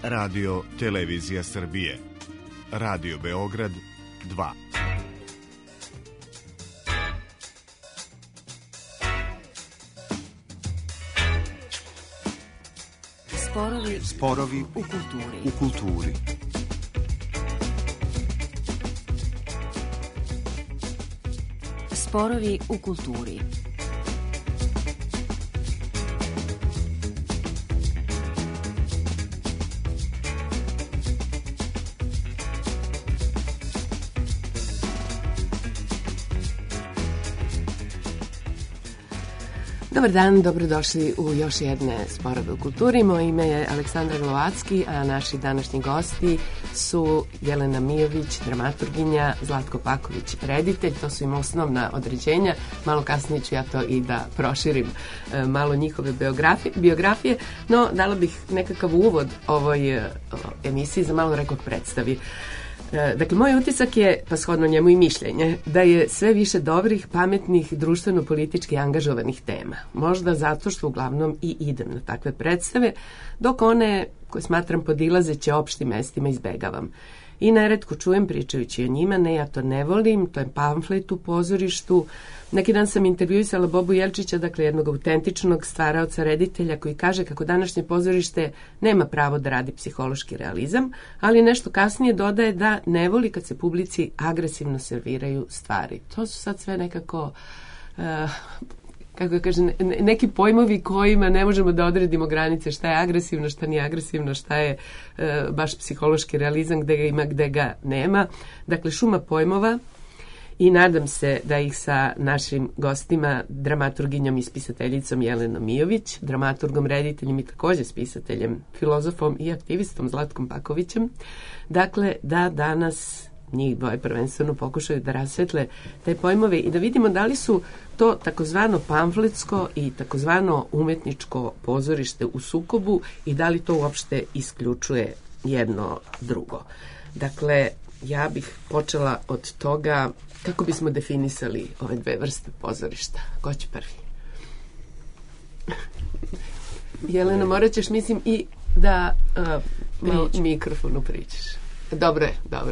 Radio Televizija Srbije. Radio Beograd 2. Sporovi u kulturi. Sporovi u kulturi. Dobar dan, dobrodošli u još jedne Sporove u kulturi. Moje ime je Aleksandra Glovacki, a naši današnji gosti su Jelena Mijović, dramaturginja, Zlatko Paković, reditelj. To su im osnovna određenja. Malo kasnije ću ja to i da proširim malo njihove biografije. No, dala bih nekakav uvod ovoj emisiji za malo rekog predstavi. Dakle, moj utisak je, pa shodno njemu i mišljenje, da je sve više dobrih, pametnih, društveno-politički angažovanih tema. Možda zato što uglavnom i idem na takve predstave, dok one koje smatram podilazeće opštim mestima izbegavam. I neretko čujem pričajući o njima, ne, ja to ne volim, to je pamflet u pozorištu. Neki dan sam intervjuisala Bobu Jelčića, dakle jednog autentičnog stvaraoca, reditelja, koji kaže kako današnje pozorište nema pravo da radi psihološki realizam, ali nešto kasnije dodaje da ne voli kad se publici agresivno serviraju stvari. To su sad sve nekako... kako kažem, neki pojmovi kojima ne možemo da odredimo granice, šta je agresivno, šta nije agresivno, šta je baš psihološki realizam, gde ga ima, gde ga nema. Dakle, šuma pojmova i nadam se da ih sa našim gostima, dramaturginjom i spisateljicom Jelenom Mijović, dramaturgom, rediteljem i također spisateljem, filozofom i aktivistom Zlatkom Pakovićem, dakle, da danas njih dvoje prvenstveno pokušaju da rasvetle te pojmove i da vidimo da li su to takozvano pamfletsko i takozvano umetničko pozorište u sukobu i da li to uopšte isključuje jedno drugo. Dakle, ja bih počela od toga kako bismo definisali ove dve vrste pozorišta. Ko će prvi? Jelena, morat ćeš, mislim, i da mikrofonu pričaš. Dobro je, evo.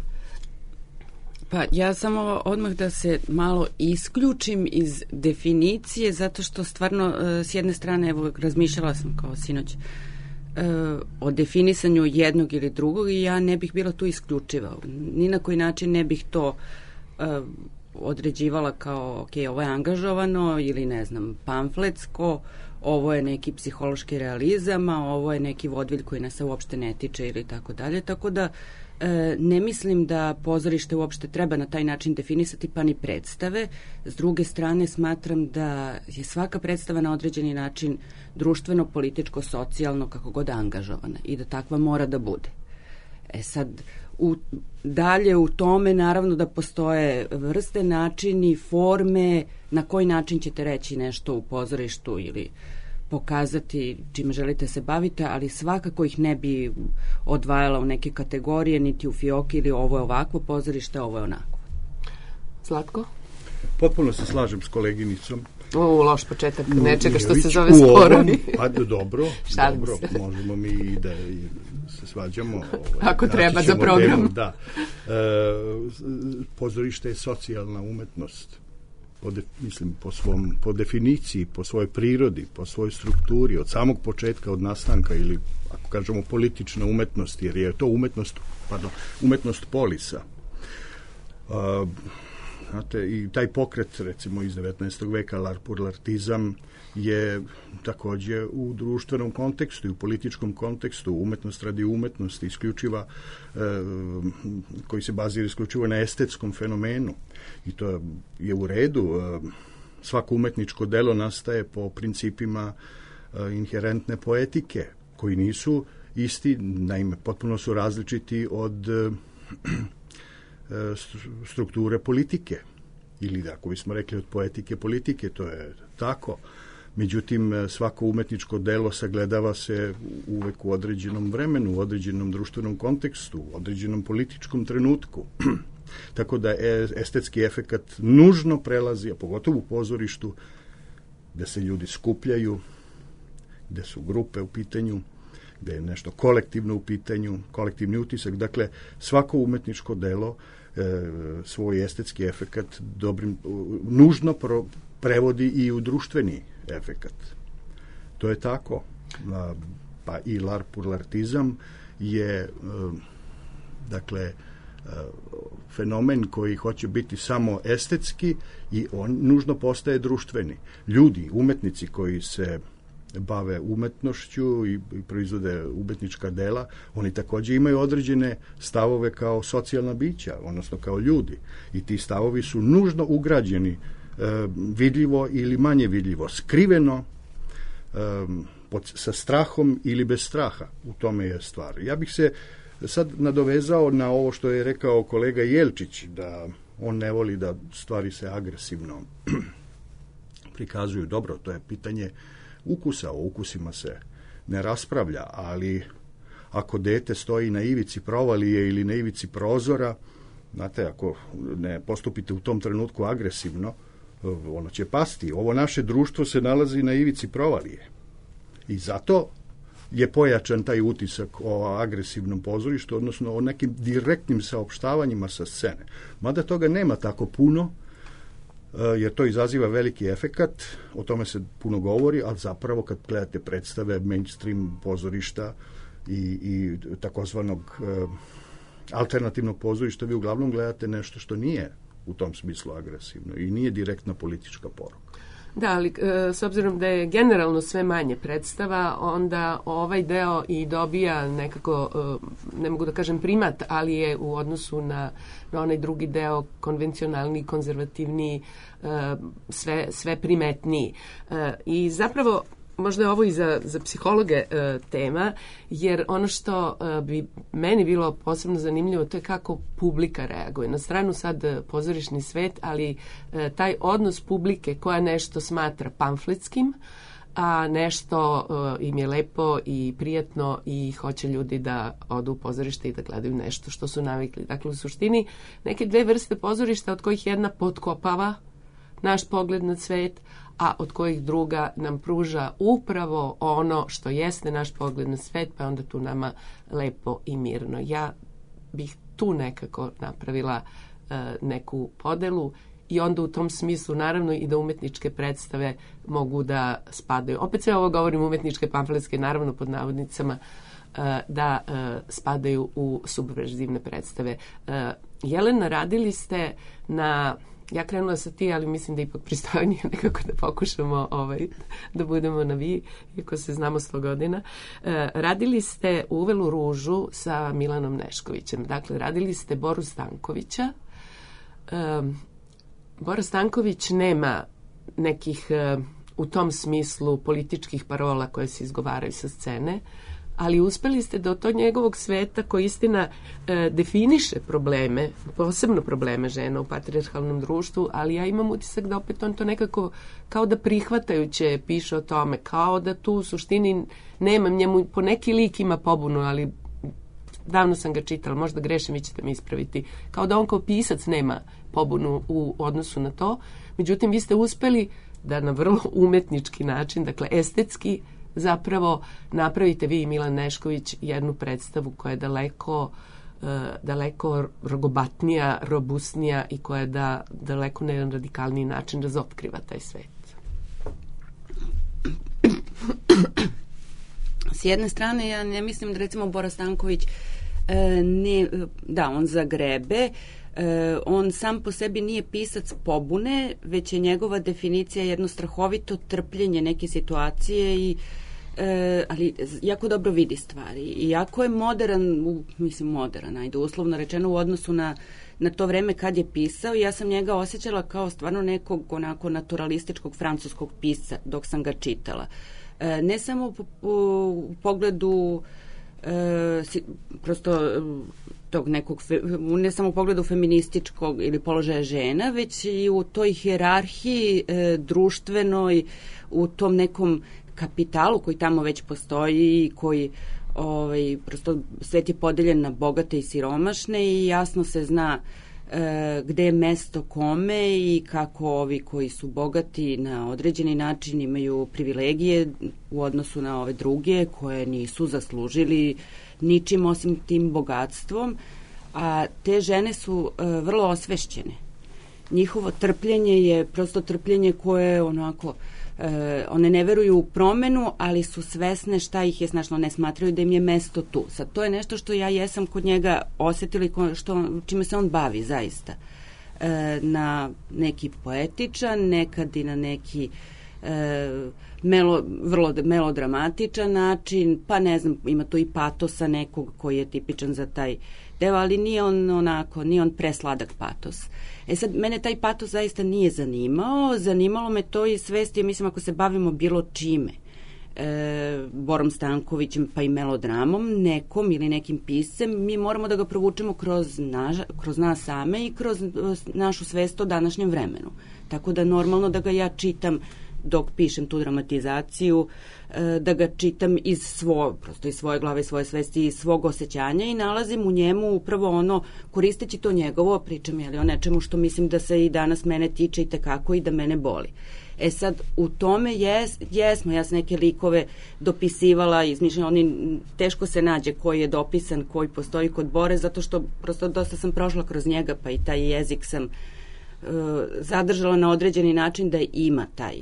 Pa ja samo odmah da se malo isključim iz definicije, zato što stvarno s jedne strane, evo, razmišljala sam kao sinoć o definisanju jednog ili drugog i ja ne bih bila tu isključiva. Ni na koji način ne bih to određivala kao, ok, ovo je angažovano ili ne znam, pamfletsko, ovo je neki psihološki realizam, a ovo je neki vodvilj koji nas se uopšte ne tiče ili tako dalje. Tako da ne mislim da pozorište uopšte treba na taj način definisati, pa ni predstave. S druge strane, smatram da je svaka predstava na određeni način društveno, političko, socijalno, kako god angažovana i da takva mora da bude. Sad, dalje u tome naravno da postoje vrste, načini, forme, na koji način ćete reći nešto u pozorištu ili pokazati čime želite se baviti, ali svakako ih ne bi odvajala u neke kategorije, niti u fioki ili ovo je ovakvo pozorište, ovo je onako. Zlatko? Potpuno se slažem s koleginicom. Loš početak nečega što se zove sporovi. Dobro, možemo mi i da se svađamo. Ako treba za program. Da. Pozorište je socijalna umetnost. Po definiciji, po svojoj prirodi, po svojoj strukturi, od samog početka, od nastanka ili, ako kažemo, politična umetnost, jer je to umetnost polisa. Znate, i taj pokret, recimo, iz 19. veka, larpurlartizam, je također u društvenom kontekstu i u političkom kontekstu, umetnost radi umetnosti, isključiva, koji se bazira isključivo na estetskom fenomenu. I to je u redu. Svako umetničko delo nastaje po principima inherentne poetike, koji nisu isti, naime, potpuno su različiti od strukture politike. Ili, ako bismo rekli, od poetike politike, to je tako. Međutim, svako umetničko delo sagledava se uvek u određenom vremenu, u određenom društvenom kontekstu, u određenom političkom trenutku. Tako da estetski efekat nužno prelazi, a pogotovo u pozorištu, gde se ljudi skupljaju, gde su grupe u pitanju, da je nešto kolektivno u pitanju, kolektivni utisak. Dakle, svako umetničko delo svoj estetski efekat nužno prevodi i u društveni efekat. To je tako. Pa i larpurlartizam je dakle fenomen koji hoće biti samo estetski i on nužno postaje društveni. Ljudi, umetnici koji se bave umetnošću i proizvode umetnička dela, oni također imaju određene stavove kao socijalna bića, odnosno kao ljudi. I ti stavovi su nužno ugrađeni vidljivo ili manje vidljivo, skriveno, sa strahom ili bez straha. U tome je stvar. Ja bih se sad nadovezao na ovo što je rekao kolega Jelčić, da on ne voli da stvari se agresivno prikazuju. Dobro, to je pitanje ukusa. O ukusima se ne raspravlja, ali ako dete stoji na ivici provalije ili na ivici prozora, znate, ako ne postupite u tom trenutku agresivno, ono će pasti. Ovo naše društvo se nalazi na ivici provalije. I zato je pojačan taj utisak o agresivnom pozorištu, odnosno o nekim direktnim saopštavanjima sa scene. Mada toga nema tako puno, jer to izaziva veliki efekat, o tome se puno govori, ali zapravo kad gledate predstave mainstream pozorišta i takozvanog alternativnog pozorišta, vi uglavnom gledate nešto što nije u tom smislu agresivno i nije direktna politička poruka. Da, ali s obzirom da je generalno sve manje predstava, onda ovaj deo i dobija nekako, ne mogu da kažem primat, ali je u odnosu na onaj drugi deo konvencionalni, konzervativniji, sve primetniji. I zapravo možda je ovo i za psihologe tema, jer ono što bi meni bilo posebno zanimljivo, to je kako publika reaguje. Na stranu sad pozorišni svet, ali taj odnos publike koja nešto smatra pamfletskim, a nešto im je lepo i prijatno i hoće ljudi da odu u pozorište i da gledaju nešto što su navikli. Dakle, u suštini neke dve vrste pozorišta od kojih jedna potkopava naš pogled na svet, a od kojih druga nam pruža upravo ono što jeste naš pogled na svet, pa onda tu nama lepo i mirno. Ja bih tu nekako napravila neku podelu i onda u tom smislu naravno i da umetničke predstave mogu da spadaju. Opet sve ovo govorim umetničke, pamfletske, naravno pod navodnicama, da spadaju u subverzivne predstave. Jelena, radili ste na... Ja krenula sa ti, ali mislim da ipak pristojnije nekako da pokušamo da budemo na vi, iako se znamo 100 godina. Radili ste Uvelu ružu sa Milanom Neškovićem. Dakle, radili ste Boru Stankovića. Bora Stanković nema nekih u tom smislu političkih parola koje se izgovaraju sa scene, ali uspeli ste da od tog njegovog sveta koji istina definiše probleme, posebno probleme žena u patrijarhalnom društvu, ali ja imam utisak da opet on to nekako kao da prihvatajuće piše o tome, kao da tu u suštini nema, njemu po neki lik ima pobunu, ali davno sam ga čitala, možda grešim, vi ćete me ispraviti, kao da on kao pisac nema pobunu u odnosu na to, međutim vi ste uspeli da na vrlo umetnički način, dakle estetski, zapravo napravite vi i Milan Nešković jednu predstavu koja je daleko rogobatnija, robustnija i koja je daleko na jedan radikalniji način razotkriva taj svet. S jedne strane, ja ne mislim da recimo Bora Stanković on zagrebe, on sam po sebi nije pisac pobune, već je njegova definicija jedno strahovito trpljenje neke situacije ali jako dobro vidi stvari i jako je modern, ajde uslovno rečeno u odnosu na to vreme kad je pisao. Ja sam njega osjećala kao stvarno nekog onako naturalističkog francuskog pisca dok sam ga čitala. Ne samo u pogledu prosto tog nekog, ne samo u pogledu feminističkog ili položaja žena, već i u toj hijerarhiji društvenoj, u tom nekom kapitalu koji tamo već postoji i koji prosto svet je podeljen na bogate i siromašne i jasno se zna gde je mesto kome i kako ovi koji su bogati na određeni način imaju privilegije u odnosu na ove druge koje nisu zaslužili ničim osim tim bogatstvom, a te žene su vrlo osvešćene. Njihovo trpljenje je prosto trpljenje koje onako, one ne veruju u promenu, ali su svesne šta ih je snašlo, ne smatraju da im je mesto tu. Sad, to je nešto što ja jesam kod njega osetila i čime se on bavi zaista. Na neki poetičan, nekad i na neki vrlo melodramatičan način, pa ne znam, ima tu i patosa nekog koji je tipičan za taj deo, ali nije on presladak patos. Sad, mene taj patos zaista nije zanimalo me to i svesti, mislim, ako se bavimo bilo čime, Borom Stankovićem pa i melodramom, nekom ili nekim piscem, mi moramo da ga provučemo kroz nas same i kroz našu svest o današnjem vremenu. Tako da normalno da ga ja čitam dok pišem tu dramatizaciju, da ga čitam iz svoje glave, iz svoje svesti, iz svog osjećanja i nalazim u njemu upravo koristeći to njegovo, pričam o nečemu što mislim da se i danas mene tiče i tekako i da mene boli. Sad, u tome jesmo, ja sam neke likove dopisivala, izmišljala, teško se nađe koji je dopisan, koji postoji kod Bore, zato što prosto dosta sam prošla kroz njega, pa i taj jezik sam zadržala na određeni način da ima taj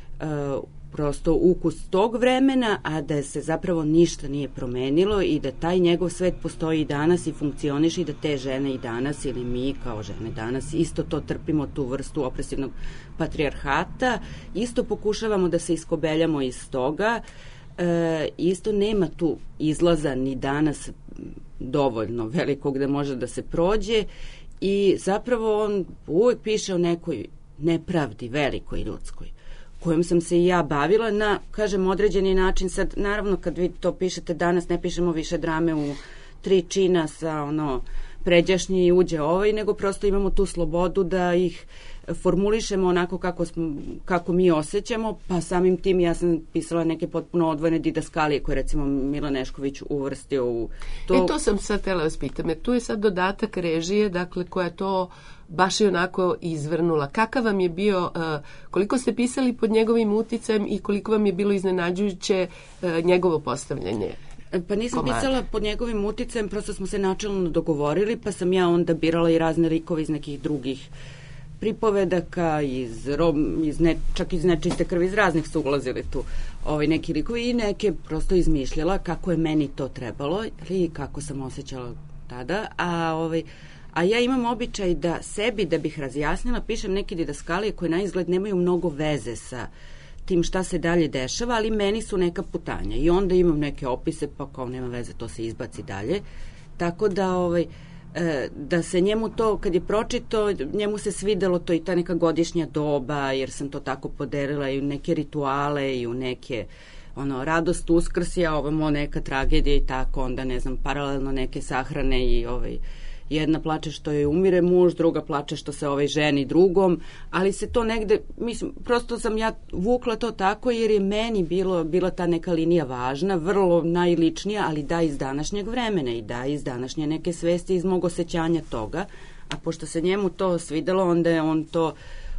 prosto ukus tog vremena, a da se zapravo ništa nije promenilo i da taj njegov svet postoji i danas i funkcioniše i da te žene i danas ili mi kao žene danas isto to trpimo, tu vrstu opresivnog patrijarhata, isto pokušavamo da se iskobeljamo iz toga, isto nema tu izlaza ni danas dovoljno velikog da može da se prođe i zapravo on uvek piše o nekoj nepravdi velikoj ljudskoj kojom sam se i ja bavila na, kažem, određeni način. Sad, naravno, kad vi to pišete danas, ne pišemo više drame u 3 čina sa pređašnji i uđe nego prosto imamo tu slobodu da ih formulišemo onako kako mi osjećamo, pa samim tim ja sam pisala neke potpuno odvojene didaskalije koje recimo Mila Nešković uvrstio u to. To sam sad htjela vas pitam, tu je sad dodatak režije, dakle, koja to baš je onako izvrnula. Kakav vam je bio, koliko ste pisali pod njegovim uticajem i koliko vam je bilo iznenađujuće njegovo postavljanje? Pa nisam pisala pod njegovim uticajem, prosto smo se načelno dogovorili, pa sam ja onda birala i razne likove iz nekih drugih pripovedaka, čak iz nečiste krvi, iz raznih su ulazili tu neki likovi i neke prosto izmišljala kako je meni to trebalo ili kako sam osjećala tada, a ja imam običaj da sebi, da bih razjasnila, pišem neke didaskalije koje na izgled nemaju mnogo veze sa tim šta se dalje dešava, ali meni su neka putanja i onda imam neke opise, pa kao nema veze, to se izbaci dalje. Tako da se njemu to, kad je pročito, njemu se svidelo to i ta neka godišnja doba, jer sam to tako podelila i u neke rituale i u neke radost uskrsja, ovamo neka tragedija i tako, onda ne znam, paralelno neke sahrane i jedna plače što je umire muž, druga plače što se ženi drugom, ali se to negde, mislim, prosto sam ja vukla to tako jer je meni bila ta neka linija važna, vrlo najličnija, ali da iz današnjeg vremena i da iz današnje neke svesti, iz mog osjećanja toga, a pošto se njemu to svidelo, onda je on to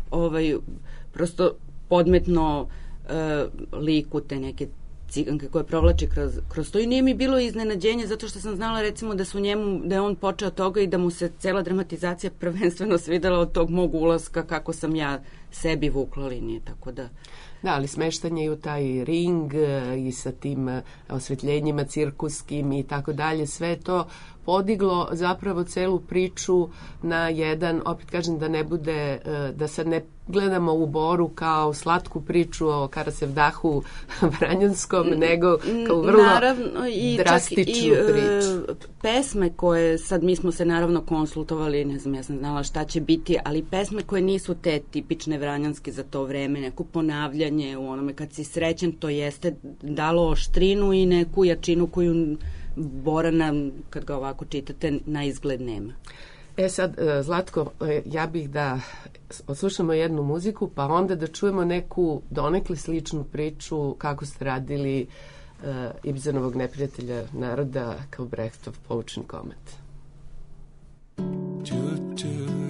prosto podmetno liku te neke ciganke koje provlači kroz to i nije mi bilo iznenađenje zato što sam znala recimo da je on počeo toga i da mu se cela dramatizacija prvenstveno svidela od tog mog ulaska kako sam ja sebi vukla linije, tako da... Da, ali smeštanje i u taj ring i sa tim osvetljenjima cirkuskim i tako dalje, sve to podiglo zapravo celu priču na jedan, opet kažem da ne bude, da sad ne gledamo u Boru kao slatku priču o Karasevdahu Vranjanskom, nego kao vrlo drastičnu priču. Pesme koje, sad mi smo se naravno konsultovali, ne znam, ja sam znala šta će biti, ali pesme koje nisu te tipične vranjanske za to vreme, neko ponavljanje u onome kad si srećen, to jeste dalo oštrinu i neku jačinu koju Borana, kad ga ovako čitate, na izgled nema. Sad, Zlatko, ja bih da odslušamo jednu muziku, pa onda da čujemo neku donekle sličnu priču kako ste radili Ibsenovog neprijatelja naroda kao Brechtov poučen komet.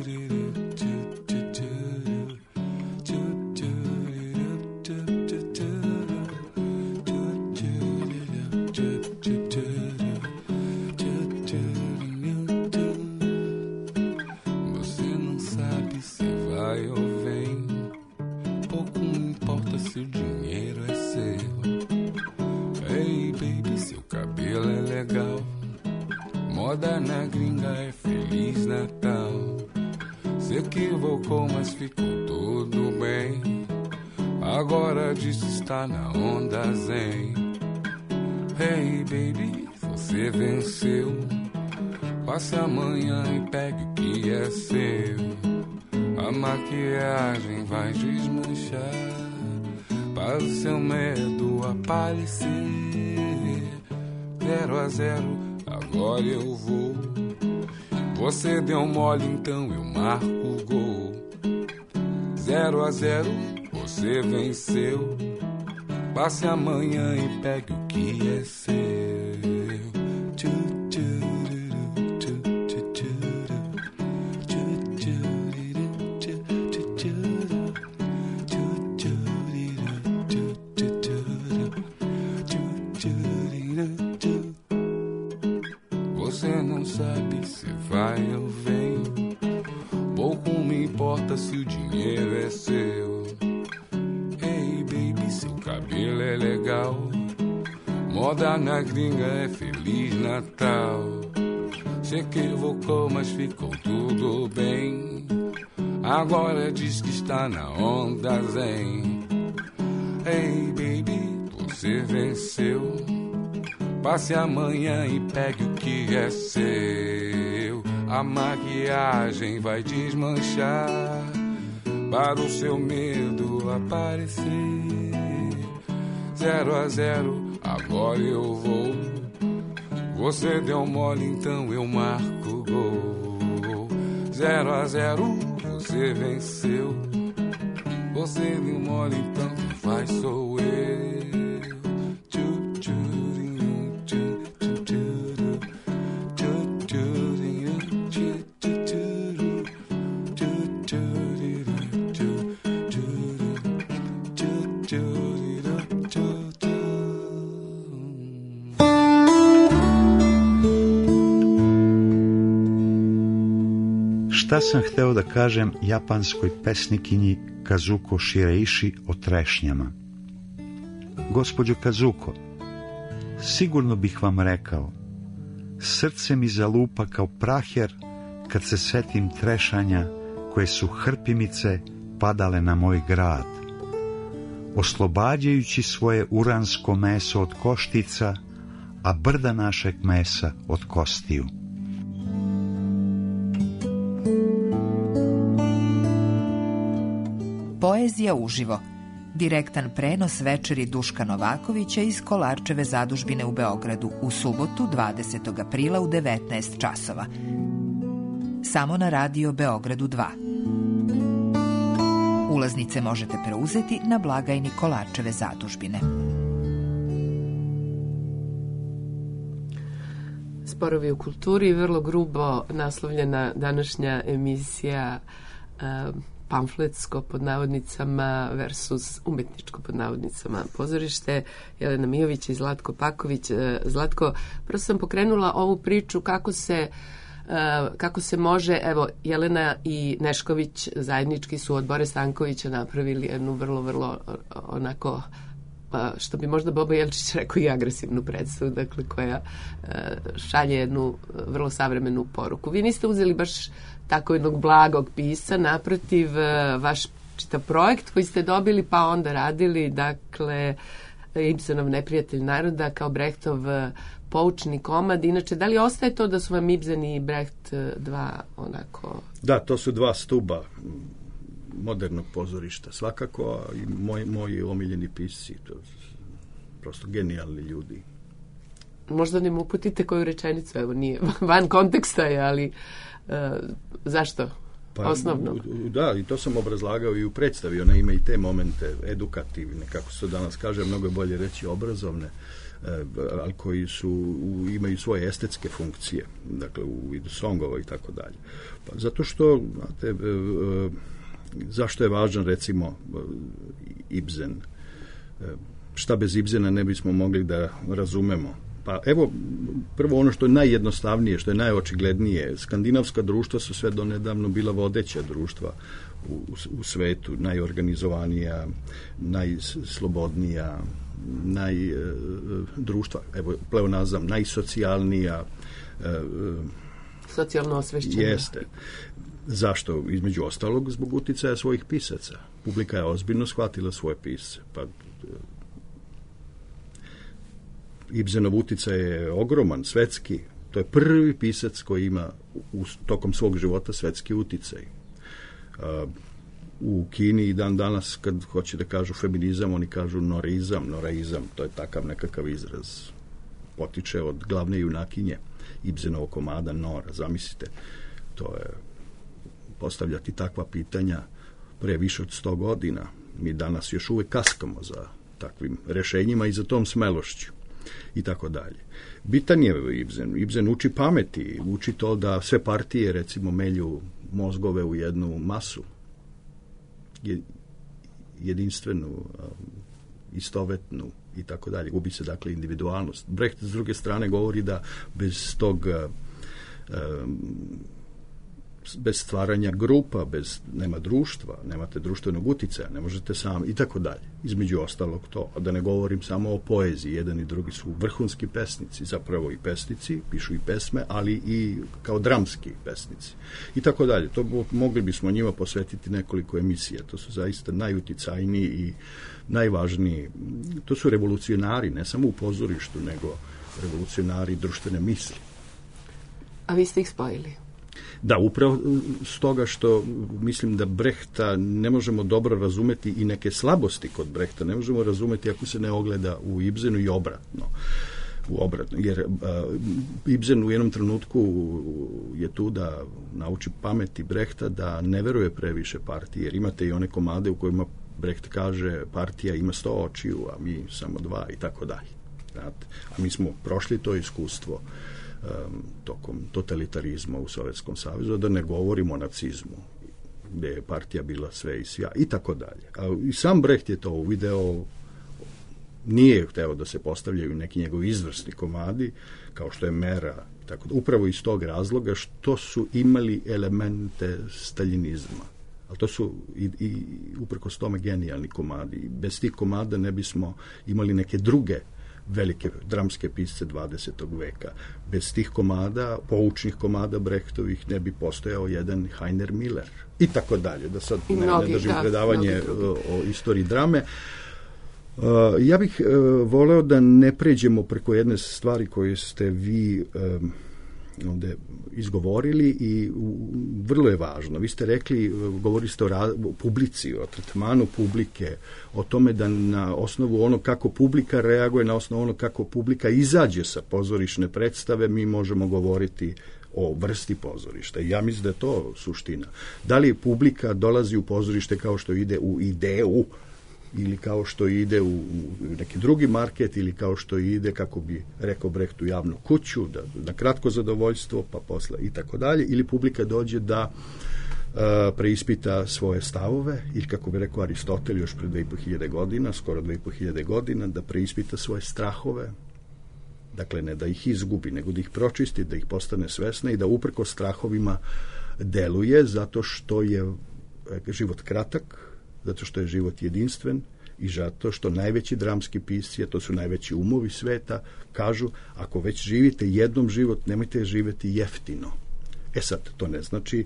moda na gringa é Feliz Natal. Se equivocou, mas ficou tudo bem. Agora disso está na onda zen. Hey baby, você venceu. Passe amanhã e pegue o que é seu. A maquiagem vai desmanchar para o seu medo aparecer. 0-0, agora eu vou. Você deu mole, então eu marco o gol. 0-0, você venceu. Passe amanhã e pegue o que é seu. Você não sabe se vai ou vem. Pouco me importa se o dinheiro é seu. Hey baby, seu cabelo é legal. Moda na gringa é Feliz Natal. Se equivocou, mas ficou tudo bem. Agora diz que está na onda zen. Hey baby, você venceu. Passe amanhã e pegue o que é seu. A maquiagem vai desmanchar para o seu medo aparecer. 0-0, agora eu vou. Você deu mole, então eu marco o gol. 0-0, você venceu. Você deu mole, então quem faz sou eu. Šta sam hteo da kažem japanskoj pesnikinji Kazuko Shireishi o trešnjama? Gospođo Kazuko, sigurno bih vam rekao, srce mi zalupa kao praher kad se setim trešanja koje su hrpimice padale na moj grad, oslobađajući svoje uransko meso od koštica, a brda našeg mesa od kostiju. Poezija uživo. Direktan prenos večeri Duška Novakovića iz Kolarčeve zadužbine u Beogradu u subotu 20. aprila u 19 časova. Samo na Radio Beogradu 2. Ulaznice možete preuzeti na blagajni Kolarčeve zadužbine. Sporovi u kulturi, vrlo grubo naslovljena današnja emisija pamfletsko pod navodnicama versus umetničko pod navodnicama pozorište. Jelena Mijović i Zlatko Paković. Zlatko, prvo sam pokrenula ovu priču kako se može, evo, Jelena i Nešković zajednički su od Bore Stankovića napravili jednu vrlo onako, što bi možda Bobo Jelčić rekao, i agresivnu predstavu, dakle, koja šalje jednu vrlo savremenu poruku. Vi niste uzeli baš tako jednog blagog pisa, naprotiv, vaš čitav projekt koji ste dobili pa onda radili, dakle, Ibsenov Neprijatelj naroda kao Brechtov poučni komad. Inače, da li ostaje to da su vam Ibsen i Brecht dva onako... Da, to su dva stuba modernog pozorišta, svakako, i moji omiljeni pisci, to prosto genijalni ljudi. Možda ne mu uputite koju rečenicu, evo, nije van konteksta je, ali zašto? Osnovno. Da, i to sam obrazlagao i u predstavi, ona ima i te momente edukativne, kako se danas kaže, mnogo je bolje reći obrazovne, ali koji imaju svoje estetske funkcije, dakle u vidu songova i tako dalje. Pa zato što, znate, zašto je važan, recimo, Ibsen? Šta bez Ibsena ne bismo mogli da razumemo? Pa evo, prvo ono što je najjednostavnije, što je najočiglednije, skandinavska društva su sve donedavno bila vodeća društva u svetu, najorganizovanija, najslobodnija, društva, evo, pleonazam, najsocijalnija, socijalno osvešćenje. Jeste. Zašto? Između ostalog, zbog uticaja svojih pisaca. Publika je ozbiljno shvatila svoje pisce. Pa Ibsenov uticaj je ogroman, svetski. To je prvi pisac koji ima tokom svog života svetski uticaj. U Kini i dan danas, kad hoće da kažu feminizam, oni kažu noreizam, to je takav nekakav izraz. Potiče od glavne junakinje Ibsenovog komada Nora, zamislite. To je postavljati takva pitanja pre više od 100 godina. Mi danas još uvek kaskamo za takvim rešenjima i za tom smelošću i tako dalje. Bitan je Ibsen. Ibsen uči pameti, uči to da sve partije, recimo, melju mozgove u jednu masu. Jedinstvenu, istovetnu i tako dalje. Gubi se, dakle, individualnost. Brecht, s druge strane, govori da bez tog bez stvaranja grupa, nema društva, nemate društvenog uticaja, ne možete sami i tako dalje. Između ostalog to. A da ne govorim samo o poeziji. Jedan i drugi su vrhunski pesnici, zapravo i pesnici, pišu i pesme, ali i kao dramski pesnici. I tako dalje. To mogli bismo njima posvetiti nekoliko emisija. To su zaista najuticajniji i najvažniji. To su revolucionari, ne samo u pozorištu, nego revolucionari društvene misli. A vi ste ih spojili? Da, upravo stoga što mislim da Brehta ne možemo dobro razumeti i neke slabosti kod Brehta ne možemo razumeti ako se ne ogleda u Ibsenu i obratno. Jer Ibsen u jednom trenutku je tu da nauči pameti Brehta da ne veruje previše partiji, jer imate i one komade u kojima Brecht kaže partija ima 100 očiju, a mi samo 2 i tako dalje. A mi smo prošli to iskustvo tokom totalitarizma u Sovjetskom savezu, da ne govorimo o nacizmu, gde je partija bila sve i svja, i tako dalje. A i sam Brecht je to uvideo, nije hteo da se postavljaju neki njegovi izvrsni komadi, kao što je Mera, tako da, upravo iz tog razloga što su imali elemente staljinizma. Ali to su i uprkos tome genijalni komadi. Bez tih komada ne bismo imali neke druge velike dramske pisce 20. veka. Bez tih komada, poučnih komada Brechtovih, ne bi postojao jedan Heiner Miller. I tako dalje. Da sad ne držim predavanje o istoriji drame. Ja bih voleo da ne pređemo preko jedne stvari koje ste vi ovde izgovorili i vrlo je važno. Vi ste rekli, govorili ste o publici, o tretmanu publike, o tome da na osnovu ono kako publika reaguje, na osnovu ono kako publika izađe sa pozorišne predstave, mi možemo govoriti o vrsti pozorišta. Ja mislim da je to suština. Da li publika dolazi u pozorište kao što ide u Ideu, ili kao što ide u neki drugi market, ili kao što ide, kako bi rekao Brecht, u javnu kuću, da na kratko zadovoljstvo, pa posle i tako dalje, ili publika dođe da preispita svoje stavove, ili kako bi rekao Aristotel još pre 2500 godina, skoro 2500 godina, da preispita svoje strahove, dakle ne da ih izgubi, nego da ih pročisti, da ih postane svesna i da uprko strahovima deluje, zato što je život kratak, zato što je život jedinstven i zato što najveći dramski pisci, a to su najveći umovi sveta, kažu, ako već živite jednom život, nemojte živeti jeftino. E sad, to ne znači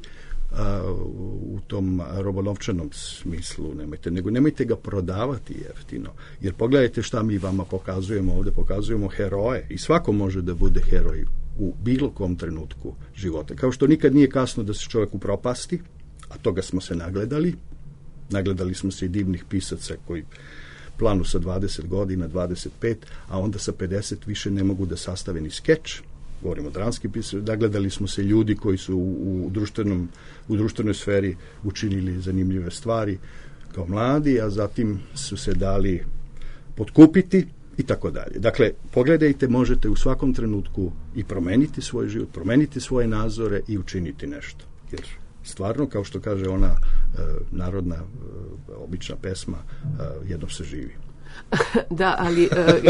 u tom robonovčanom smislu, nego nemojte ga prodavati jeftino. Jer pogledajte šta mi vama pokazujemo ovde, pokazujemo heroje i svako može da bude heroj u bilo kom trenutku života. Kao što nikad nije kasno da se čovjek upropasti, a toga smo se nagledali. Nagledali smo se i divnih pisaca koji planu sa 20 godina, 25, a onda sa 50 više ne mogu da sastave ni skeč. Govorimo o dramskim pisacima. Nagledali smo se ljudi koji su u društvenoj sferi učinili zanimljive stvari kao mladi, a zatim su se dali potkupiti i tako dalje. Dakle, pogledajte, možete u svakom trenutku i promeniti svoj život, promeniti svoje nazore i učiniti nešto. Jer stvarno, kao što kaže ona narodna, obična pesma, jednom se živi. Da, ali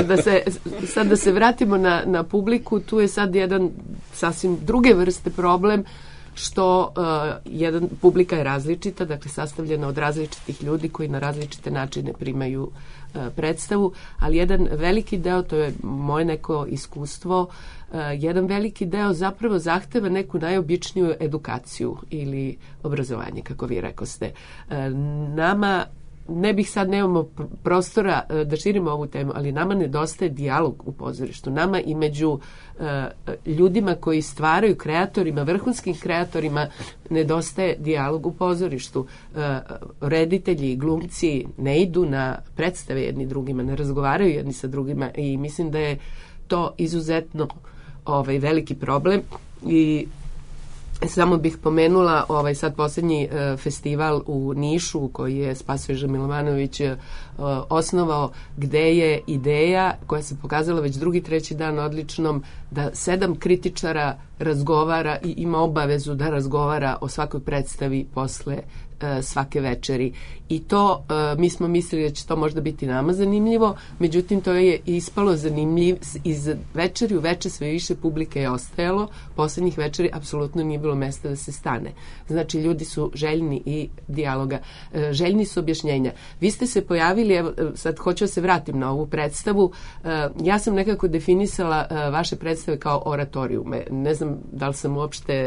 da se vratimo na publiku, tu je sad jedan sasvim druge vrste problem, što publika je različita, dakle sastavljena od različitih ljudi koji na različite načine primaju predstavu, ali jedan veliki deo, to je moje neko iskustvo, jedan veliki deo zapravo zahteva neku najobičniju edukaciju ili obrazovanje, kako vi rekoste. Nama nemamo prostora da širimo ovu temu, ali nama nedostaje dijalog u pozorištu. Nama i među ljudima koji stvaraju, kreatorima, vrhunskim kreatorima, nedostaje dijalog u pozorištu. Reditelji i glumci ne idu na predstave jedni drugima, ne razgovaraju jedni sa drugima i mislim da je to izuzetno veliki problem. I samo bih pomenula sad posljednji festival u Nišu koji je Spasoje Milovanović osnovao, gde je ideja koja se pokazala već drugi, treći dan odličnom, da 7 kritičara razgovara i ima obavezu da razgovara o svakoj predstavi posle svake večeri. I to, mi smo mislili da će to možda biti nama zanimljivo, međutim to je ispalo zanimljiv. Iz večeri u večer sve više publike je ostajalo, poslednjih večeri apsolutno nije bilo mesta da se stane. Znači, ljudi su željni i dijaloga, željni su objašnjenja. Vi ste se pojavili, evo, sad hoću da se vratim na ovu predstavu, ja sam nekako definisala vaše predstave kao oratorijume. Ne znam da li sam uopšte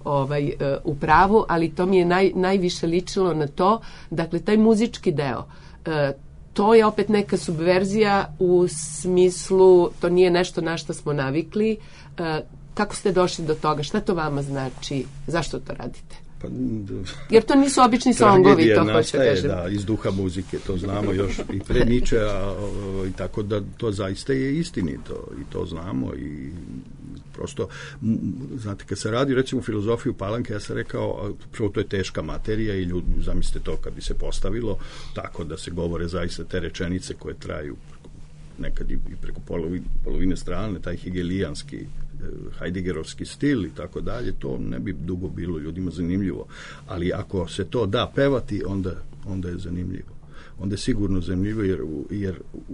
u pravu, ali to mi je najviše ličilo na to. Dakle, taj muzički deo, to je opet neka subverzija u smislu, to nije nešto na što smo navikli. Kako ste došli do toga? Šta to vama znači? Zašto to radite? Jer to nisu obični songovi, to hoću da kažem. Da, iz duha muzike, to znamo još i pre Ničea, i tako da to zaista je istinito i to znamo i prosto, znate, kad se radi recimo filozofiju Palanke, ja sam rekao, prvo to je teška materija i ljudi, zamislite to kad bi se postavilo tako da se govore zaista te rečenice koje traju nekad i preko polovine strane, taj hegelijanski Heideggerovski stil i tako dalje, to ne bi dugo bilo ljudima zanimljivo. Ali ako se to da pevati, onda je zanimljivo. Onda je sigurno zanimljivo jer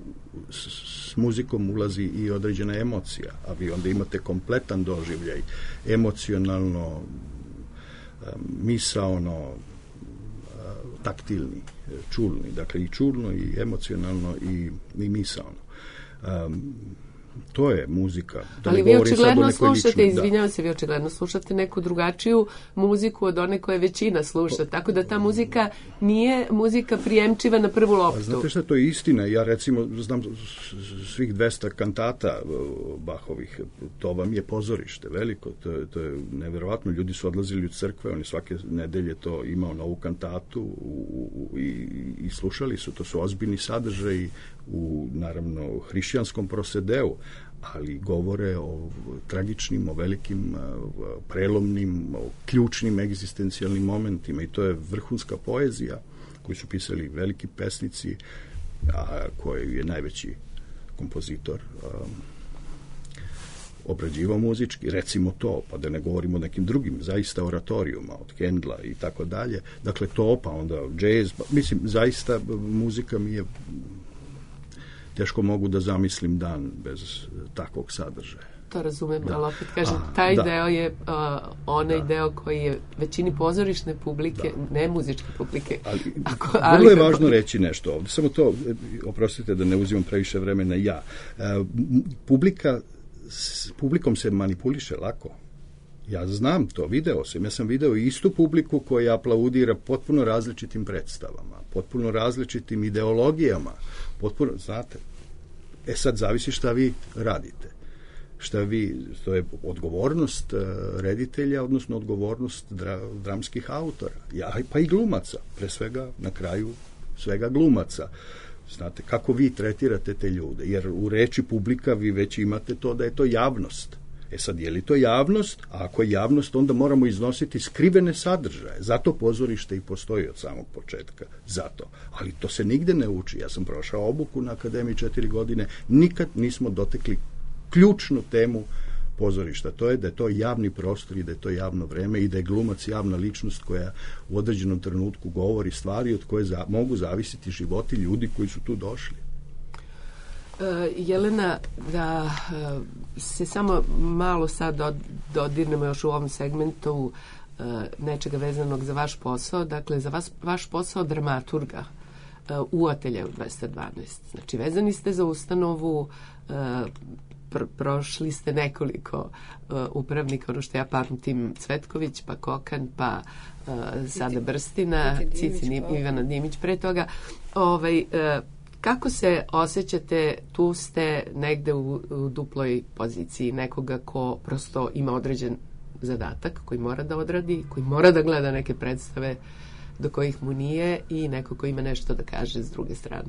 s muzikom ulazi i određena emocija, a vi onda imate kompletan doživljaj, emocionalno, misaono, taktilni, čulni, dakle i čulno i emocionalno i misaono. To je muzika. Ali vi očigledno slušate, izvinjavam se, vi očigledno slušate neku drugačiju muziku od one koje većina sluša, tako da ta muzika nije muzika prijemčiva na prvu loptu. Znate šta, to je istina. Ja recimo znam svih 200 kantata Bachovih, to vam je pozorište veliko, to je neverovatno. Ljudi su odlazili u crkve, oni svake nedelje to imao novu kantatu i slušali su, to su ozbiljni sadržaji u, naravno, hrišćanskom prosedeu, ali govore o tragičnim, o velikim, prelomnim, o ključnim egzistencijalnim momentima i to je vrhunska poezija koju su pisali veliki pesnici, a koji je najveći kompozitor obrađivao muzički, recimo to, pa da ne govorimo o nekim drugim, zaista oratorijuma, od Kendla i tako dalje. Dakle, to, pa onda džez, mislim, zaista muzika mi je, teško mogu da zamislim dan bez takvog sadržaja. To razumem, ali opet kažem, taj deo je onaj deo koji je većini pozorišne publike, ne muzičke publike. Vrlo je važno reći nešto ovde, samo to, oprostite da ne uzimam previše vremena ja. Publikom se manipuliše lako. Ja znam to, ja sam video istu publiku koja aplaudira potpuno različitim predstavama, potpuno različitim ideologijama, potpuno, znate, sad zavisi šta vi radite. To je odgovornost reditelja, odnosno odgovornost dramskih autora, pa i glumaca, pre svega, na kraju svega glumaca. Znate, kako vi tretirate te ljude, jer u reči publika vi već imate to da je to javnost. Sad, je li to javnost? A ako je javnost, onda moramo iznositi skrivene sadržaje. Zato pozorište i postoji od samog početka. Zato. Ali to se nigde ne uči. Ja sam prošao obuku na akademiji 4 godine. Nikad nismo dotekli ključnu temu pozorišta. To je da je to javni prostor i da je to javno vreme i da je glumac javna ličnost koja u određenom trenutku govori stvari od koje mogu zavisiti životi ljudi koji su tu došli. Jelena, da se samo malo sad dodirnemo još u ovom segmentu nečega vezanog za vaš posao, dakle za vaš posao dramaturga u Ateljeu 212. Znači, vezani ste za ustanovu, prošli ste nekoliko upravnika, ono što ja pamtim, Cvetković, pa Kokan, pa sada Brstina, Cici Ivana Dimić pre toga. Kako se osjećate? Tu ste negde u duploj poziciji nekoga ko prosto ima određen zadatak koji mora da odradi, koji mora da gleda neke predstave do kojih mu nije i neko ko ima nešto da kaže s druge strane.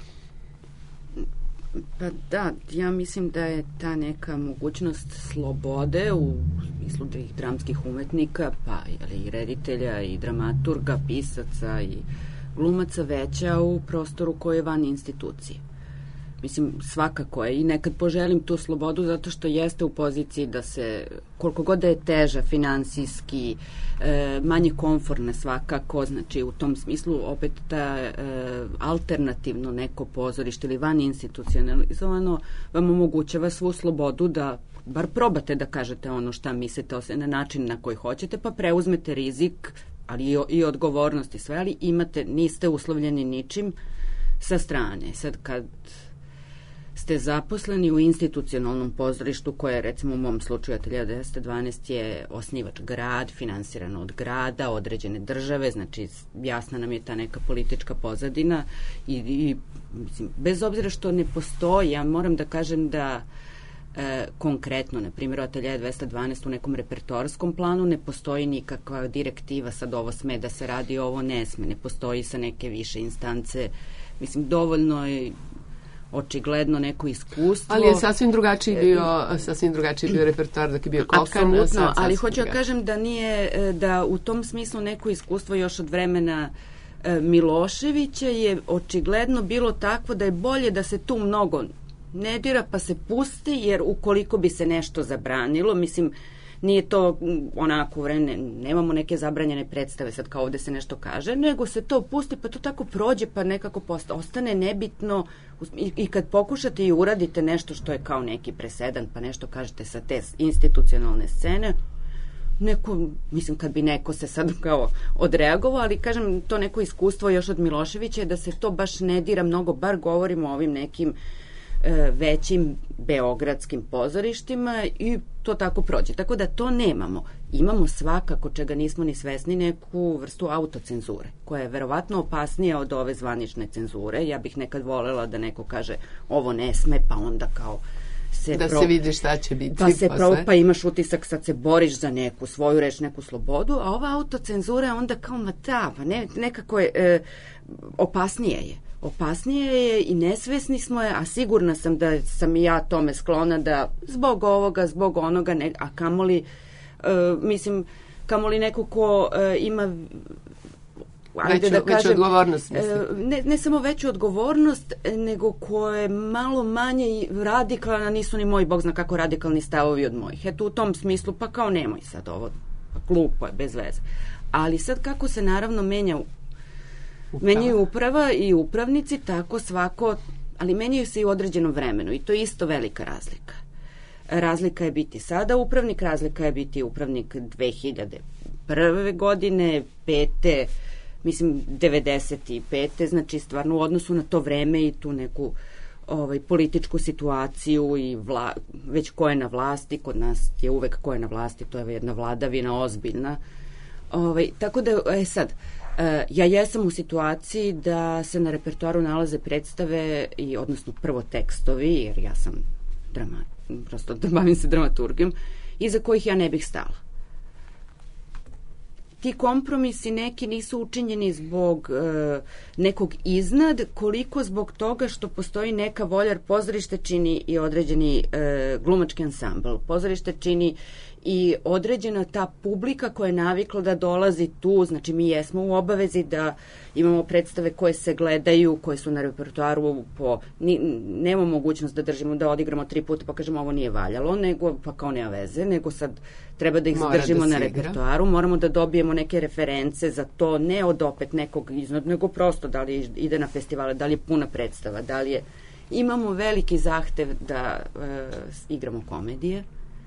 Pa da, ja mislim da je ta neka mogućnost slobode u smislu drugih dramskih umetnika, pa i reditelja i dramaturga, pisaca i glumaca veća u prostoru koji je van institucije. Mislim, svakako je i nekad poželim tu slobodu zato što jeste u poziciji da se, koliko god da je teža finansijski, manje komfortna svakako, znači u tom smislu opet ta alternativno neko pozorište ili van institucionalizovano vam omogućava svu slobodu da bar probate da kažete ono šta mislite na način na koji hoćete, pa preuzmete rizik, ali i odgovornost i sve, ali niste uslovljeni ničim sa strane. Sad kad ste zaposleni u institucionalnom pozorištu koje, recimo u mom slučaju Ateljea 212 je osnivač grad, finansirano od grada, određene države, znači jasna nam je ta neka politička pozadina i mislim, bez obzira što ne postoji, ja moram da kažem da konkretno, na primjer, Ateljea 212 u nekom repertoarskom planu ne postoji nikakva direktiva, sad ovo sme da se radi, ovo ne sme, ne postoji sa neke više instance, mislim, dovoljno je očigledno neko iskustvo. Ali je sasvim drugačiji bio repertoar dok je bio Kokan. Apsolutno, ali hoću da kažem da nije, da u tom smislu neko iskustvo još od vremena Miloševića je očigledno bilo takvo da je bolje da se tu mnogo ne dira pa se pusti, jer ukoliko bi se nešto zabranilo, mislim, nije to onako vreme, nemamo neke zabranjene predstave sad kao ovde se nešto kaže, nego se to pusti pa to tako prođe pa nekako ostane nebitno i kad pokušate i uradite nešto što je kao neki presedan pa nešto kažete sa te institucionalne scene, mislim kad bi neko se sad kao odreagovao, ali kažem to neko iskustvo još od Miloševića je da se to baš ne dira mnogo, bar govorimo o ovim nekim većim beogradskim pozorištima i to tako prođe. Tako da to nemamo. Imamo svakako, čega nismo ni svesni, neku vrstu autocenzure, koja je verovatno opasnija od ove zvanične cenzure. Ja bih nekad volela da neko kaže ovo ne sme, pa onda kao se vidi šta će biti. Pa imaš utisak, sad se boriš za neku svoju reč, neku slobodu, a ova autocenzura je onda kao nekako je opasnije je. Opasnije je i nesvesni smo je, a sigurna sam da sam i ja tome sklona da zbog ovoga, zbog onoga, a kamoli, kamoli neko ko ima veću odgovornost. Ne samo veću odgovornost, nego ko je malo manje radikalan, nisu ni moji, bog zna kako radikalni stavovi od mojih. Eto, u tom smislu, pa kao nemoj sad ovo, glupo je, bez veze. Ali sad kako se naravno menjaju uprava i upravnici, tako svako, ali menjaju se i u određenom vremenu i to je isto velika razlika. Razlika je biti sada upravnik, razlika je biti upravnik 2001. godine, 5. mislim 95. znači stvarno u odnosu na to vreme i tu neku političku situaciju i već ko je na vlasti, kod nas je uvek ko je na vlasti, to je jedna vladavina ozbiljna. Tako da, sad, ja jesam u situaciji da se na repertoaru nalaze predstave i odnosno prvo tekstovi, jer ja sam prosto bavim se dramaturgijom, iza kojih ja ne bih stala. Ti kompromisi neki nisu učinjeni zbog nekog iznad, koliko zbog toga što postoji neka volja, jer pozorište čini i određeni glumački ansambl. Pozorište čini i određena ta publika koja je navikla da dolazi tu, znači mi jesmo u obavezi da imamo predstave koje se gledaju, koje su na repertoaru nemamo mogućnost da držimo, da odigramo 3 puta pa kažemo ovo nije valjalo, nego pa kao nema veze, nego sad treba da ih zadržimo na repertoaru, moramo da dobijemo neke reference za to, ne od opet nekog iznad, nego prosto da li ide na festivale, da li je puna predstava, da li je... Imamo veliki zahtev da igramo komedije,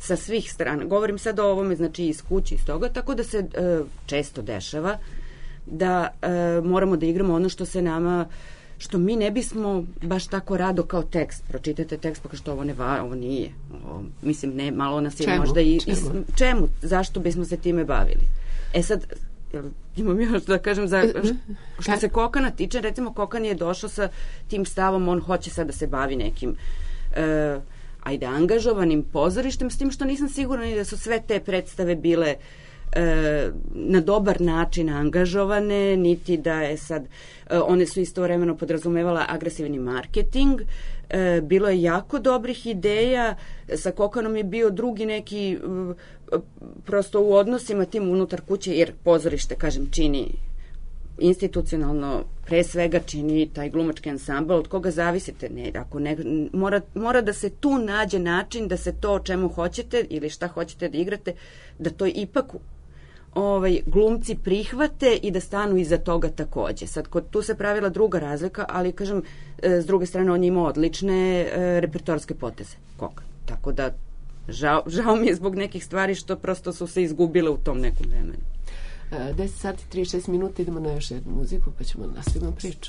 sa svih strana. Govorim sad o ovome, znači iz kuće, iz toga, tako da se često dešava da moramo da igramo ono što se nama, što mi ne bismo baš tako rado kao tekst. Pročitate tekst pa kao što ovo nije. Mislim, ne, malo nas je možda i... Čemu? Zašto bismo se time bavili? Sad, imam još da kažem, što se Kokana tiče, recimo Kokan je došao sa tim stavom, on hoće sad da se bavi nekim angažovanim pozorištem, s tim što nisam sigurna ni da su sve te predstave bile na dobar način angažovane, niti da je sad, one su istovremeno podrazumevala agresivni marketing, bilo je jako dobrih ideja, sa Kokanom je bio drugi neki, prosto u odnosima tim unutar kuće, jer pozorište, kažem, čini institucionalno, pre svega čini taj glumački ansambl, od koga zavisite, mora da se tu nađe način da se to o čemu hoćete ili šta hoćete da igrate, da to ipak glumci prihvate i da stanu iza toga takođe. Sad, tu se pravila druga razlika, ali, kažem, s druge strane, on je imao odlične repertoarske poteze, Kokan. Tako da, žao mi je zbog nekih stvari što prosto su se izgubile u tom nekom vremenu. 10 sati 36 minuta, idemo na još jednu muziku, pa ćemo nastaviti priču.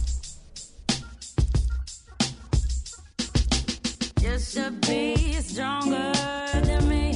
You should be stronger than me.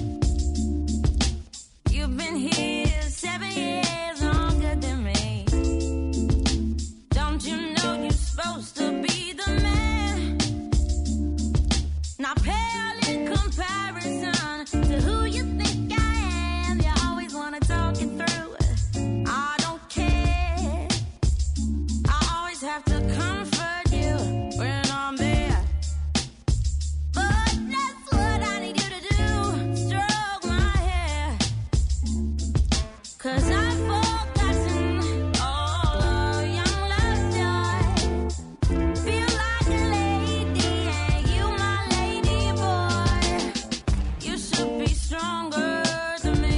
You've been here 7 years longer than me. Don't you know you're supposed to be the man? Not pale in comparison to who you think I am. You always want to talk it through. I don't care. I always have to comfort you when I'm there. But that's what I need you to do. Stroke my hair. 'Cause I've forgotten all of young love's joy. Feel like a lady and you my lady boy. You should be stronger than me.